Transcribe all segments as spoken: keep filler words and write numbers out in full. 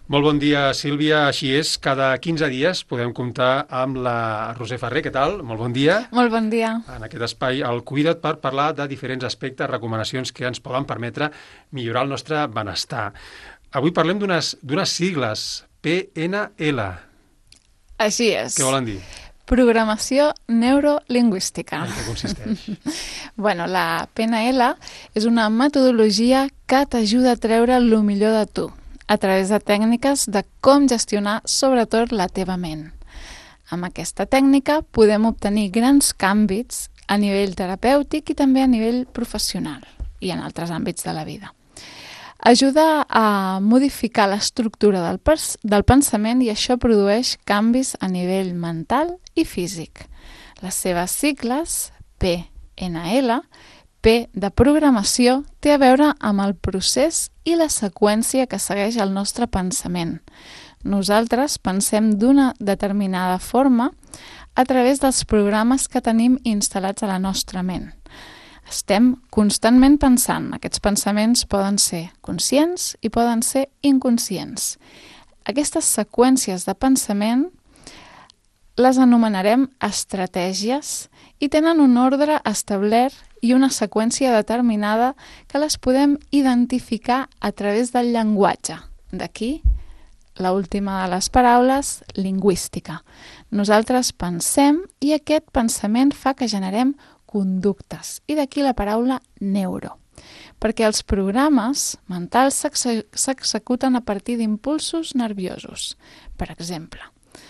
Molt bon dia, Sílvia. Així és, cada quinze dies podem comptar amb la Roser Ferrer. Què tal? Molt bon dia. Molt bon dia. En aquest espai, el Cuida't, per parlar de diferents aspectes, recomanacions que ens poden permetre millorar el nostre benestar. Avui parlem d'unes d'unes sigles, P N L. Així és. Què volen dir? Programació neurolingüística. En què consisteix? Bueno, la P N L és una metodologia que t'ajuda a treure el millor de tu a través de tècniques de com gestionar sobretot la teva ment. Amb aquesta tècnica podem obtenir grans canvis a nivell terapèutic i també a nivell professional i en altres àmbits de la vida. Ajuda a modificar l'estructura del, del pensament i això produeix canvis a nivell mental i físic. Les seves sigles, P N L, P de programació, té a veure amb el procés i la seqüència que segueix el nostre pensament. Nosaltres pensem d'una determinada forma a través dels programes que tenim instal·lats a la nostra ment. Estem constantment pensant. Aquests pensaments poden ser conscients i poden ser inconscients. Aquestes seqüències de pensament les anomenarem estratègies i tenen un ordre establert i una seqüència determinada que les podem identificar a través del llenguatge. D'aquí l'última de les paraules, lingüística. Nosaltres pensem i aquest pensament fa que generem conductes. I d'aquí la paraula neuro. Perquè els programes mentals s'executen a partir d'impulsos nerviosos. Per exemple,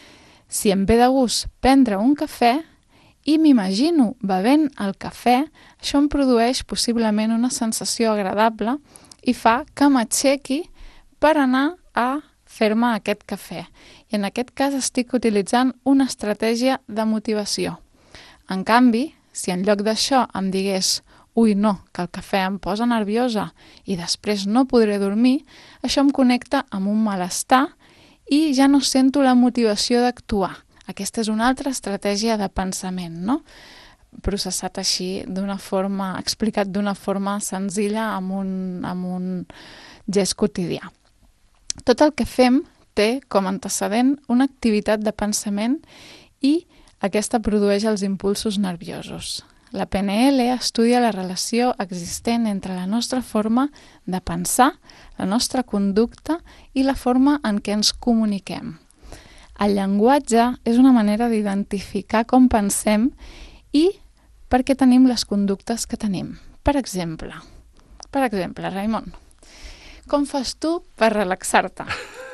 si em ve de gust prendre un cafè i m'imagino bevent el cafè, això em produeix possiblement una sensació agradable i fa que m'aixequi per anar a fer-me aquest cafè. I en aquest cas estic utilitzant una estratègia de motivació. En canvi, si en lloc d'això em digués «Ui, no, que el cafè em posa nerviosa i després no podré dormir», això em connecta amb un malestar i ja no sento la motivació d'actuar. Aquesta és una altra estratègia de pensament, no? Processat així d'una forma, explicat d'una forma senzilla amb un, amb un gest quotidià. Tot el que fem té com antecedent una activitat de pensament i aquesta produeix els impulsos nerviosos. La P N L estudia la relació existent entre la nostra forma de pensar, la nostra conducta i la forma en què ens comuniquem. El llenguatge és una manera d'identificar com pensem i per què tenim les conductes que tenim. Per exemple, per exemple, Raimon, com fas tu per relaxar-te?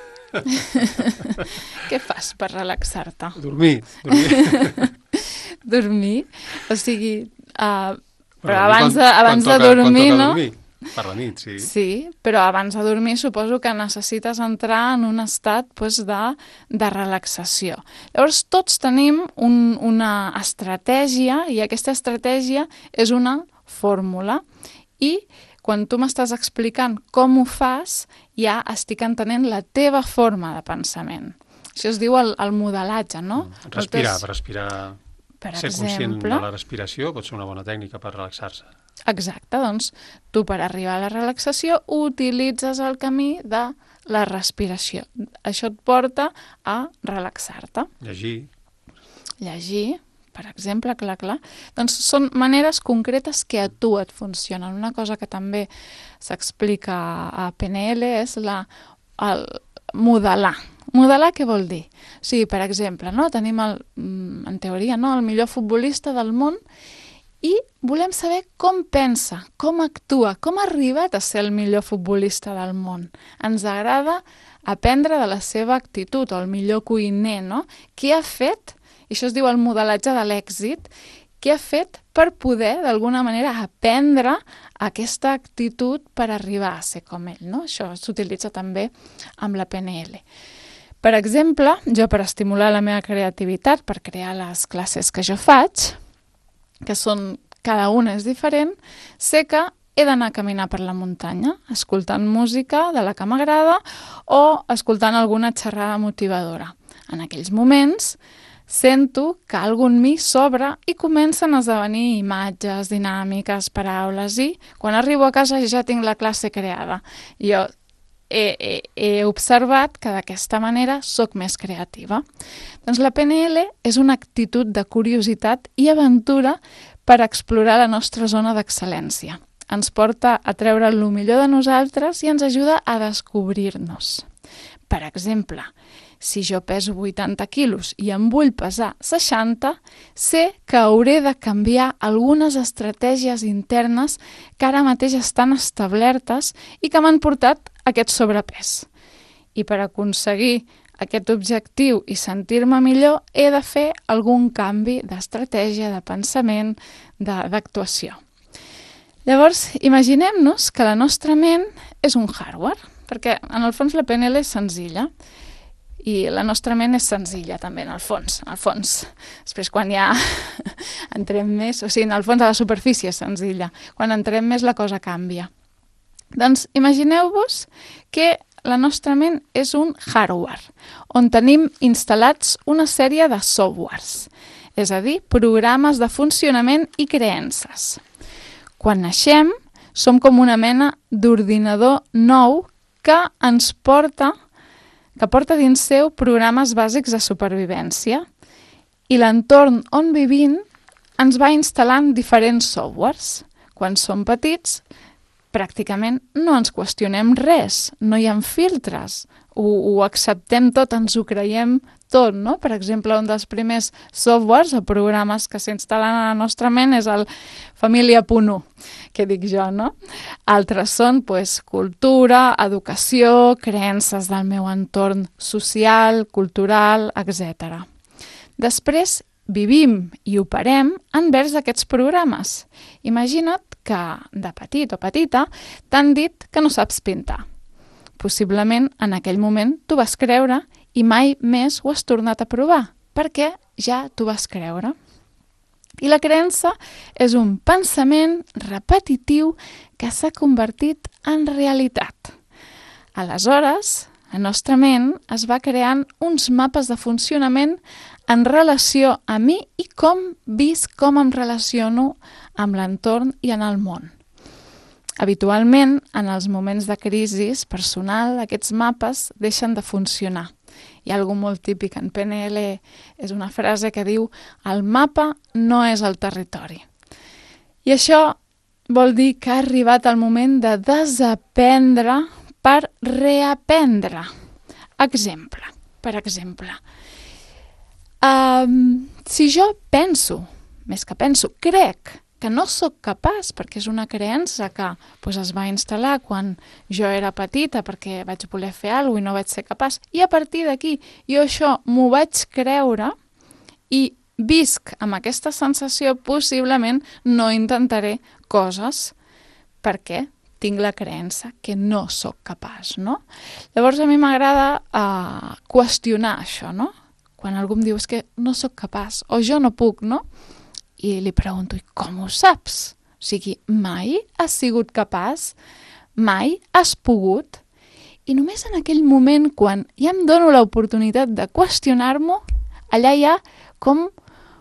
Què fas per relaxar-te? Dormir. Dormir. Dormir? O sigui, uh, però bueno, abans, quan, de, abans quan de toca, dormir, quan toca no? Dormir. Per la nit, sí. Sí, però abans de dormir suposo que necessites entrar en un estat pues, de, de relaxació. Llavors, tots tenim un, una estratègia i aquesta estratègia és una fórmula i quan tu m'estàs explicant com ho fas, ja estic entenent la teva forma de pensament. Això es diu el, el modelatge, no? Respirar, Moltes... per respirar, per ser exemple, conscient de la respiració pot ser una bona tècnica per relaxar-se. Exacte, doncs tu per arribar a la relaxació utilitzes el camí de la respiració. Això et porta a relaxar-te. Llegir. Llegir, per exemple, clar, clar. Doncs són maneres concretes que a tu et funcionen. Una cosa que també s'explica a P N L és la, el modelar. Modelar què vol dir? O sigui, per exemple, no? Tenim el, en teoria no? el millor futbolista del món i volem saber com pensa, com actua, com ha arribat a ser el millor futbolista del món. Ens agrada aprendre de la seva actitud, o el millor cuiner, no? Què ha fet, i això es diu el modelatge de l'èxit, què ha fet per poder, d'alguna manera, aprendre aquesta actitud per arribar a ser com ell, no? Això s'utilitza també amb la P N L. Per exemple, jo per estimular la meva creativitat, per crear les classes que jo faig, que són, cada una és diferent, sé que he d'anar a caminar per la muntanya, escoltant música de la que m'agrada o escoltant alguna xerrada motivadora. En aquells moments sento que algú en mi s'obre i comencen a esdevenir imatges, dinàmiques, paraules i quan arribo a casa ja tinc la classe creada. Jo he, he, he observat que d'aquesta manera sóc més creativa. Doncs la P N L és una actitud de curiositat i aventura per explorar la nostra zona d'excel·lència. Ens porta a treure el millor de nosaltres i ens ajuda a descobrir-nos. Per exemple, si jo peso vuitanta quilos i em vull pesar seixanta, sé que hauré de canviar algunes estratègies internes que ara mateix estan establertes i que m'han portat aquest sobrepès. I per aconseguir aquest objectiu i sentir-me millor, he de fer algun canvi d'estratègia, de pensament, d'actuació. Llavors, imaginem-nos que la nostra ment és un hardware, perquè en el fons la P N L és senzilla i la nostra ment és senzilla també, en el fons. En el fons. Després, quan ja entrem més, o sigui, en el fons de la superfície és senzilla. Quan entrem més, la cosa canvia. Doncs imagineu-vos que la nostra ment és un hardware, on tenim instal·lats una sèrie de softwares, és a dir, programes de funcionament i creences. Quan naixem, som com una mena d'ordinador nou que ens porta, que porta dins seu programes bàsics de supervivència i l'entorn on vivim ens va instal·lant diferents softwares. Quan som petits, pràcticament no ens qüestionem res, no hi ha filtres, ho, ho acceptem tot, ens ho creiem tot, no? Per exemple, un dels primers softwares o programes que s'instal·len a la nostra ment és el família punt u, que dic jo, no? Altres són pues, cultura, educació, creences del meu entorn social, cultural, etcètera. Després, vivim i operem envers aquests programes. Imagina't que de petit o petita t'han dit que no saps pintar. Possiblement en aquell moment t'ho vas creure i mai més ho has tornat a provar, perquè ja t'ho vas creure. I la creença és un pensament repetitiu que s'ha convertit en realitat. Aleshores, la nostra ment es va creant uns mapes de funcionament en relació a mi i com visc, com em relaciono amb l'entorn i en el món. Habitualment, en els moments de crisi personal, aquests mapes deixen de funcionar. Hi ha alguna molt típic en P N L, és una frase que diu «el mapa no és el territori». I això vol dir que ha arribat el moment de desaprendre per reaprendre. Exemple, per exemple, um, si jo penso, més que penso, crec que no sóc capaç, perquè és una creença que pues, es va instal·lar quan jo era petita perquè vaig voler fer alguna cosa i no vaig ser capaç. I a partir d'aquí jo això m'ho vaig creure i visc amb aquesta sensació, possiblement no intentaré coses perquè tinc la creença que no sóc capaç, no? Llavors a mi m'agrada uh, qüestionar això, no? Quan algú em diu és que no sóc capaç o jo no puc, no? I li pregunto, i com ho saps? O sigui, mai has sigut capaç? Mai has pogut? I només en aquell moment, quan ja em dono l'oportunitat de qüestionar-m'ho, allà hi ha com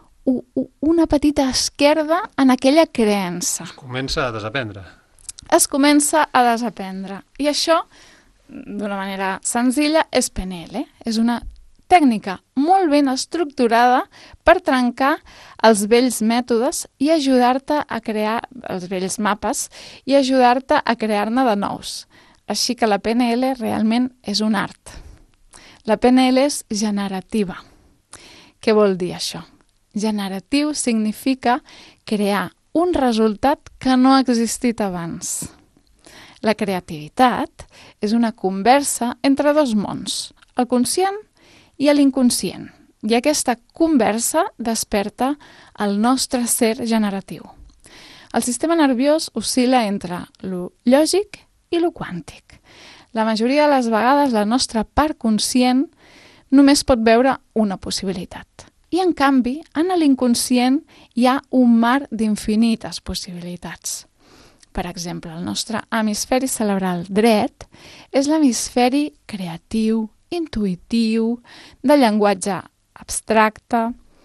una petita esquerda en aquella creença. Es comença a desaprendre. Es comença a desaprendre. I això, d'una manera senzilla, és P N L. És una tècnica molt ben estructurada per trencar els vells mètodes i ajudar-te a crear els vells mapes i ajudar-te a crear-ne de nous. Així que la P N L realment és un art. La P N L és generativa. Què vol dir això? Generatiu significa crear un resultat que no ha existit abans. La creativitat és una conversa entre dos mons, el conscient i a l'inconscient, i aquesta conversa desperta el nostre ser generatiu. El sistema nerviós oscil·la entre lo lògic i lo quàntic. La majoria de les vegades la nostra part conscient només pot veure una possibilitat. I en canvi, en l'inconscient hi ha un mar d'infinites possibilitats. Per exemple, el nostre hemisferi cerebral dret és l'hemisferi creatiu, intuïtiu, de llenguatge abstracte,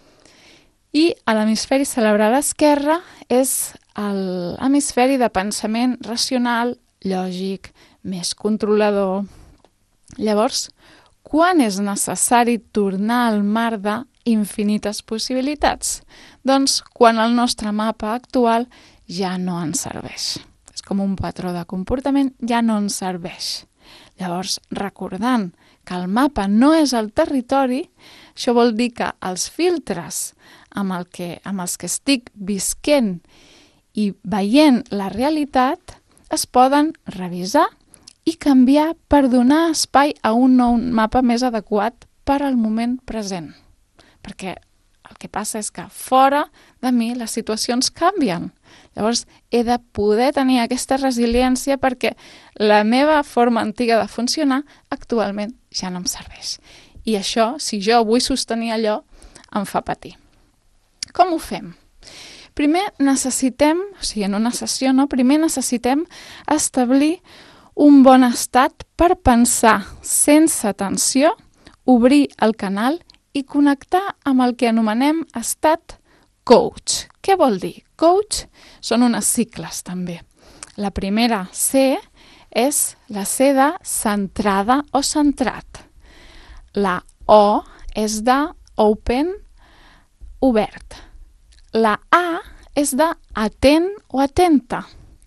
i a l'hemisferi cerebral esquerre és l'hemisferi de pensament racional, lògic, més controlador. Llavors, quan és necessari tornar al mar d'infinites possibilitats? Doncs quan el nostre mapa actual ja no ens serveix. És com un patró de comportament, ja no ens serveix. Llavors, recordant que el mapa no és el territori, això vol dir que els filtres amb, el que, amb els que estic visquent i veient la realitat es poden revisar i canviar per donar espai a un nou mapa més adequat per al moment present. Perquè el que passa és que fora de mi les situacions canvien. Llavors he de poder tenir aquesta resiliència perquè la meva forma antiga de funcionar actualment ja no em serveix. I això, si jo vull sostenir allò, em fa patir. Com ho fem? Primer necessitem, o sigui, en una sessió, no? Primer necessitem establir un bon estat per pensar sense tensió, obrir el canal i connectar amb el que anomenem estat coach. Què vol dir? Coach són unes sigles també. La primera C és la C de centrada o centrat. La O és de open, obert. La A és de atent o atenta.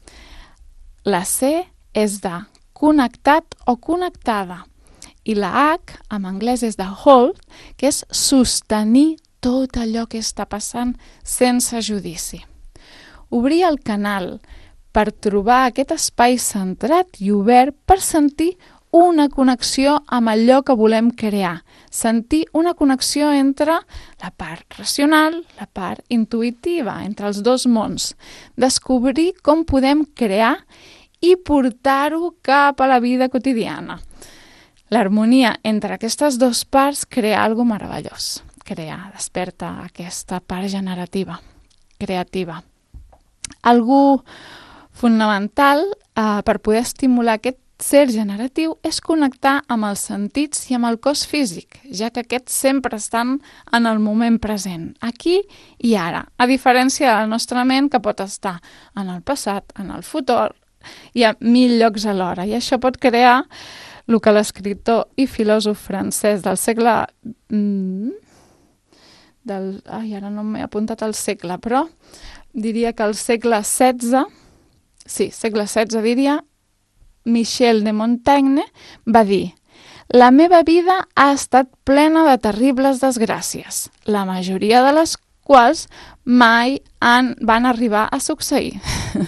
La C és de connectat o connectada. I la H, en anglès, és de hold, que és sostenir tot allò que està passant sense judici. Obrir el canal per trobar aquest espai centrat i obert per sentir una connexió amb allò que volem crear. Sentir una connexió entre la part racional, la part intuïtiva, entre els dos mons. Descobrir com podem crear i portar-ho cap a la vida quotidiana. L'harmonia entre aquestes dues parts crea alguna meravellós. Crea, desperta aquesta part generativa, creativa. Algo fonamental eh, per poder estimular aquest ser generatiu és connectar amb els sentits i amb el cos físic, ja que aquests sempre estan en el moment present, aquí i ara, a diferència de la nostra ment que pot estar en el passat, en el futur i a mil llocs alhora. I això pot crear el que l'escriptor i filòsof francès del segle... Mm, del, ai, ara no m'he apuntat al segle, però diria que al segle setze, sí, segle setze diria, Michel de Montaigne va dir: la meva vida ha estat plena de terribles desgràcies, la majoria de les quals mai han, van arribar a succeir.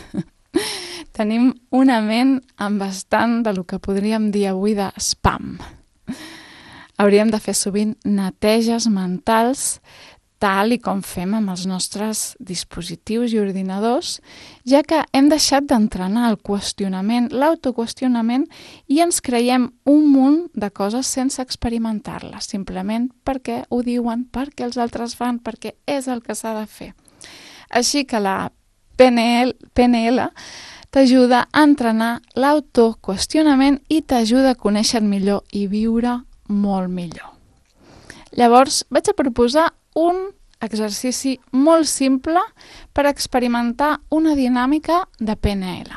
Tenim una ment amb bastant de lo que podríem dir avui de spam. Hauríem de fer sovint neteges mentals, tal i com fem amb els nostres dispositius i ordinadors, ja que hem deixat d'entrenar el qüestionament, l'autoqüestionament, i ens creiem un munt de coses sense experimentar-les, simplement perquè ho diuen, perquè els altres fan, perquè és el que s'ha de fer. Així que la P N L t'ajuda a entrenar l'autoqüestionament i t'ajuda a conèixer millor i viure molt millor. Llavors, vaig a proposar un exercici molt simple per experimentar una dinàmica de P N L.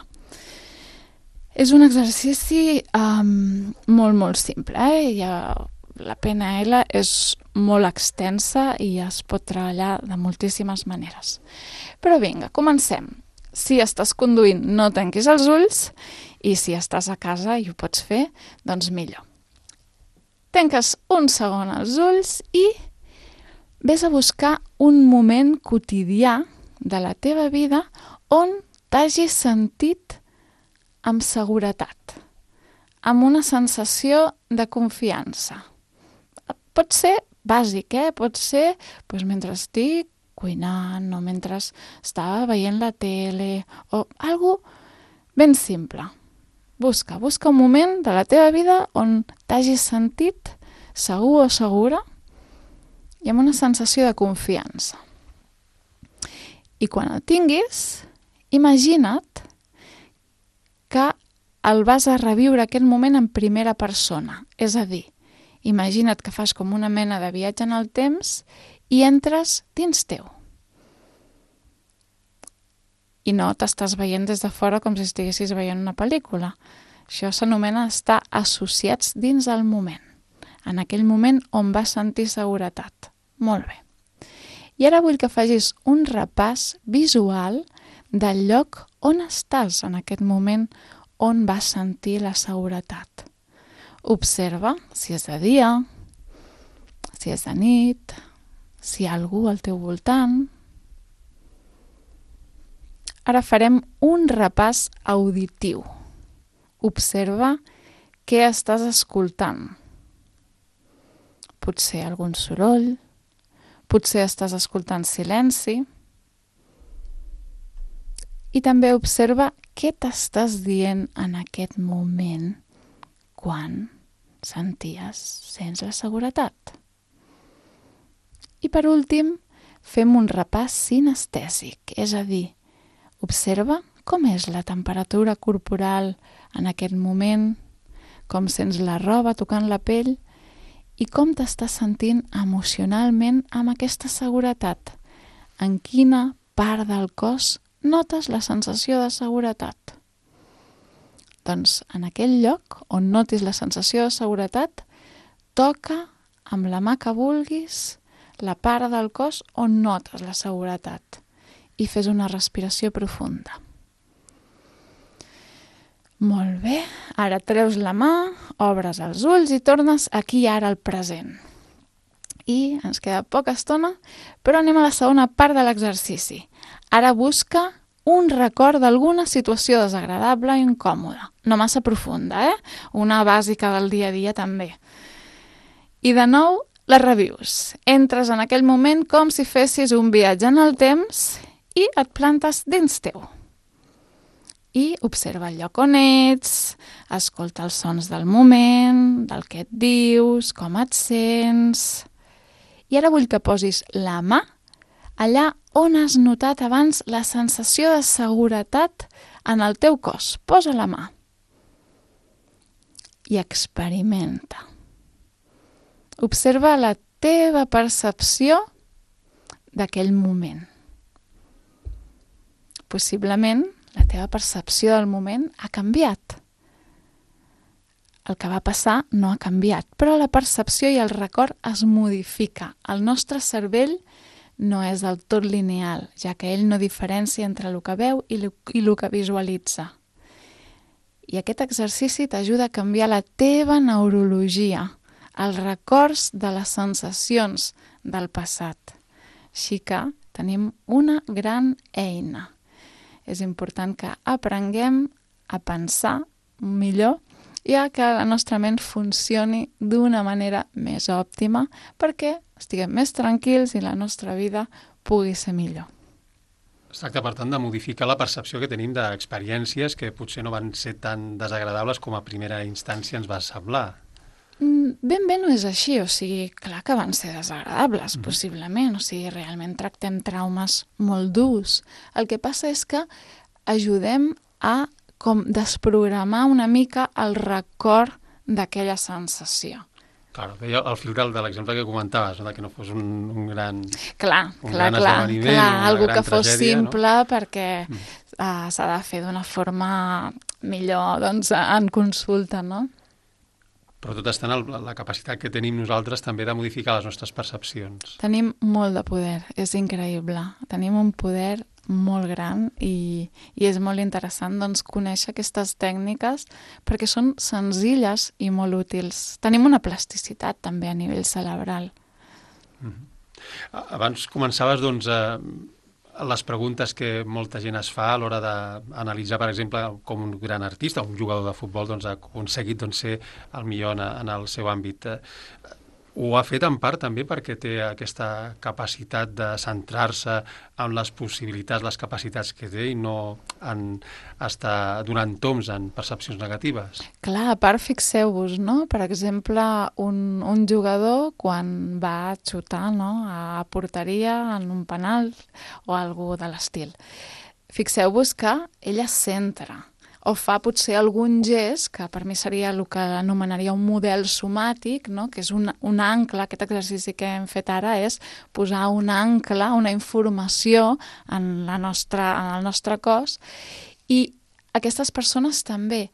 És un exercici um, molt, molt simple. Eh? Ja, la P N L és molt extensa i es pot treballar de moltíssimes maneres. Però vinga, comencem. Si estàs conduint, no tanquis els ulls, i si estàs a casa i ho pots fer, doncs millor. Tanques un segon els ulls i ves a buscar un moment quotidià de la teva vida on t'hagis sentit amb seguretat, amb una sensació de confiança. Pot ser bàsic, eh? Pot ser doncs, mentre estic cuinant o mentre estava veient la tele o algo ben simple. Busca, busca un moment de la teva vida on t'hagis sentit segur o segura i amb una sensació de confiança. I quan el tinguis, imagina't que el vas a reviure aquest moment en primera persona. És a dir, imagina't que fas com una mena de viatge en el temps i entres dins teu. I no t'estàs veient des de fora com si estiguessis veient una pel·lícula, Això s'anomena estar associats dins el moment, en aquell moment on vas sentir seguretat. Molt bé. I ara vull que facis un repàs visual del lloc on estàs en aquest moment on vas sentir la seguretat. Observa si és de dia, si és de nit, si hi ha algú al teu voltant. Ara farem un repàs auditiu. Observa què estàs escoltant. Potser algun soroll, potser estàs escoltant silenci. I també observa què t'estàs dient en aquest moment quan senties, sents la seguretat. I per últim, fem un repàs sinestèsic, és a dir, observa com és la temperatura corporal en aquest moment, com sents la roba tocant la pell i com t'estàs sentint emocionalment amb aquesta seguretat. En quina part del cos notes la sensació de seguretat? Doncs en aquell lloc on notis la sensació de seguretat, toca amb la mà que vulguis la part del cos on notes la seguretat i fes una respiració profunda. Molt bé, ara treus la mà, obres els ulls i tornes aquí ara al present. I ens queda poca estona, però anem a la segona part de l'exercici. Ara busca un record d'alguna situació desagradable i incòmoda. No massa profunda, eh? Una bàsica del dia a dia també. I de nou, la revius. Entres en aquell moment com si fessis un viatge en el temps i et plantes dins teu. I observa el lloc on ets, escolta els sons del moment, del que et dius, com et sents. I ara vull que posis la mà allà on has notat abans la sensació de seguretat en el teu cos. Posa la mà. I experimenta. Observa la teva percepció d'aquell moment. Possiblement, la teva percepció del moment ha canviat. El que va passar no ha canviat, però la percepció i el record es modifica. El nostre cervell no és del tot lineal, ja que ell no diferencia entre el que veu i el que visualitza. I aquest exercici t'ajuda a canviar la teva neurologia, els records de les sensacions del passat. Així que tenim una gran eina. És important que aprenguem a pensar millor i a que la nostra ment funcioni d'una manera més òptima perquè estiguem més tranquils i la nostra vida pugui ser millor. Es tracta, per tant, de modificar la percepció que tenim d'experiències que potser no van ser tan desagradables com a primera instància ens va semblar. Ben bé no és així, o sigui, clar que van ser desagradables, mm. possiblement, o sigui, realment tractem traumes molt durs. El que passa és que ajudem a com desprogramar una mica el record d'aquella sensació. Clar, veia el fil de l'exemple que comentaves, no? Que no fos un, un gran Clar, un clar, gran clar, esdeveniment, clar, una algo gran que fos tragèdia, simple, no? perquè mm. uh, s'ha de fer d'una forma millor, doncs, en consulta, no? Però tot està en la capacitat que tenim nosaltres també de modificar les nostres percepcions. Tenim molt de poder, és increïble. Tenim un poder molt gran i, i és molt interessant doncs, conèixer aquestes tècniques perquè són senzilles i molt útils. Tenim una plasticitat també a nivell cerebral. Mm-hmm. Abans començaves doncs, a les preguntes que molta gent es fa a l'hora d'analitzar, per exemple, com un gran artista, un jugador de futbol doncs, ha aconseguit doncs, ser el millor en, en el seu àmbit. Ho ha fet en part també perquè té aquesta capacitat de centrar-se en les possibilitats, les capacitats que té i no en estar donant toms en percepcions negatives. Clar, a part fixeu-vos, no? Per exemple, un, un jugador quan va xutar, no? A porteria en un penal o algú de l'estil. Fixeu-vos que ell es centra o fa potser algun gest, que per mi seria el que anomenaria un model somàtic, no? Que és un, un ancle, aquest exercici que hem fet ara és posar un ancle, una informació en, la nostra, en el nostre cos, i aquestes persones també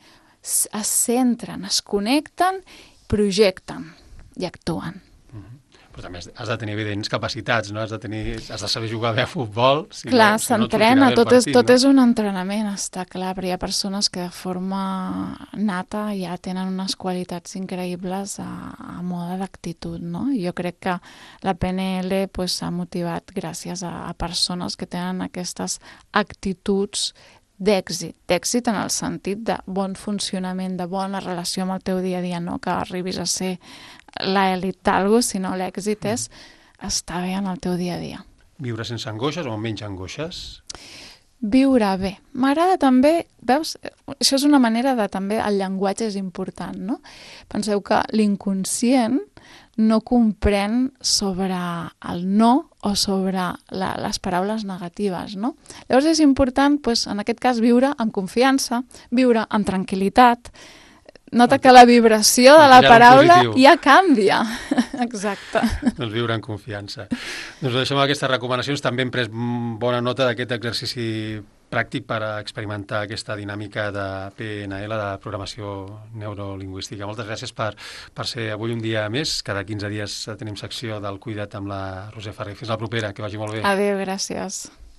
es centren, es connecten, projecten i actuen. Però també has de tenir evidents capacitats, no? Has de, tenir, has de saber jugar bé a futbol. Si clar, no, si s'entrena, no tot, partit, és, tot no? és un entrenament, està clar, però hi ha persones que de forma nata ja tenen unes qualitats increïbles a, a mode d'actitud, no? I jo crec que la P N L pues, s'ha motivat gràcies a, a persones que tenen aquestes actituds d'èxit, d'èxit en el sentit de bon funcionament, de bona relació amb el teu dia a dia, no que arribis a ser l'elit d'algú, sinó l'èxit és estar bé en el teu dia a dia. Viure sense angoixes o menys angoixes? Viure bé. M'agrada també, veus, això és una manera de també, el llenguatge és important, no? Penseu que l'inconscient no comprèn sobre el no o sobre la, les paraules negatives, no? Llavors és important, doncs, en aquest cas, viure amb confiança, viure amb tranquil·litat. Nota que la vibració de la paraula ja canvia. Exacte. Doncs viure en confiança. Doncs deixem aquestes recomanacions. També hem pres bona nota d'aquest exercici pràctic per experimentar aquesta dinàmica de P N L, de programació neurolingüística. Moltes gràcies per, per ser avui un dia més. Cada quinze dies tenim secció del Cuida't amb la Roser Ferrer. Fins la propera, que vagi molt bé. Adéu, gràcies.